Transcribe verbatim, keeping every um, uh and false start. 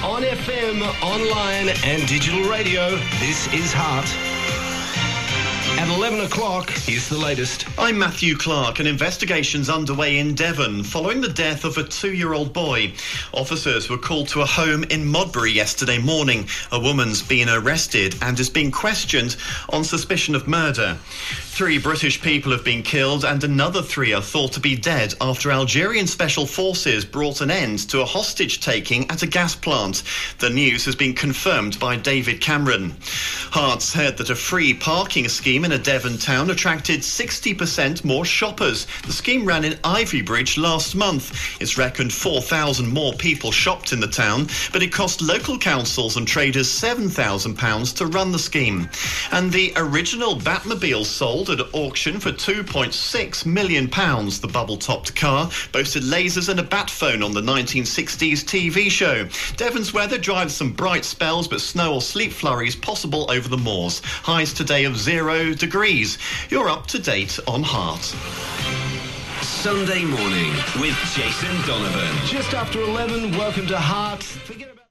On F M, online and digital radio, this is Heart. At eleven o'clock, here's the latest. I'm Matthew Clark. An investigation's underway in Devon following the death of a two-year-old boy. Officers were called to a home in Modbury yesterday morning. A woman's been arrested and is being questioned on suspicion of murder. Three British people have been killed and another three are thought to be dead after Algerian special forces brought an end to a hostage-taking at a gas plant. The news has been confirmed by David Cameron. Heart said that a free parking scheme in a Devon town attracted sixty percent more shoppers. The scheme ran in Ivybridge last month. It's reckoned four thousand more people shopped in the town, but it cost local councils and traders seven thousand pounds to run the scheme. And the original Batmobile sold at auction for two point six million pounds. The bubble-topped car boasted lasers and a bat phone on the nineteen sixties T V show. Devon's weather drives some bright spells, but snow or sleet flurries possible over the moors. Highs today of zero degrees. You're up to date on Heart. Sunday morning with Jason Donovan. Just after eleven, welcome to Heart. Forget about